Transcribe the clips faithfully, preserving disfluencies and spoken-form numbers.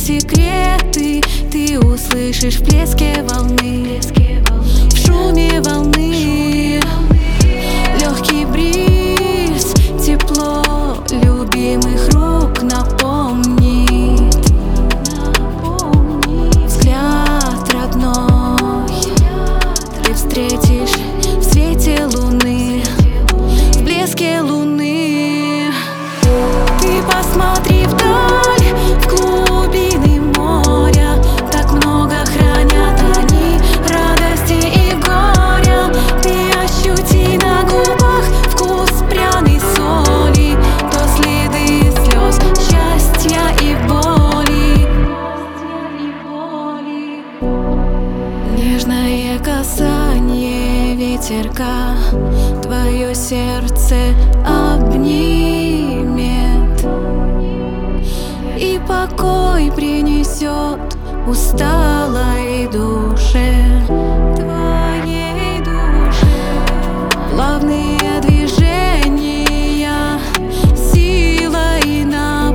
секреты ты услышишь в плеске волны, в шуме волны. Легкий бриз, тепло любимых рук напомнит. Взгляд родной ты встретишь в свете луны, в блеске луны. Ты посмотри вдаль, в глубины моря, так много хранят они радости и горя. Ты ощути на губах вкус пряной соли, то следы слез, счастья и боли. Нежное касание ветерка твое сердце обнимет и покой принесет усталой душе, твоей душе. Плавные движения силой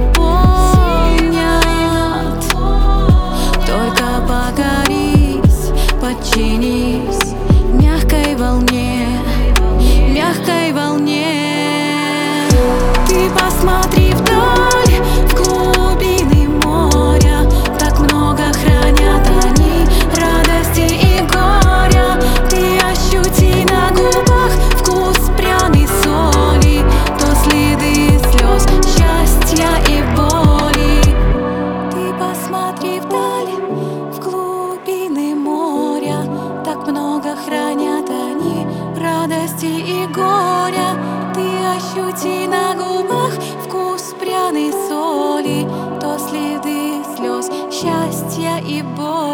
наполнят. Только покорись, подчинись мягкой волне, мягкой волне. Ты посмотри вдаль, в глубины моря, так много хранят они радости и горя. Ты ощути на губах вкус пряной соли, то следы слез, счастья и боли. Ты посмотри вдаль, в глубины моря, так много хранят они радости и горя. Ты ощути на губах вкус пряной соли, то следы слез, счастья и боли.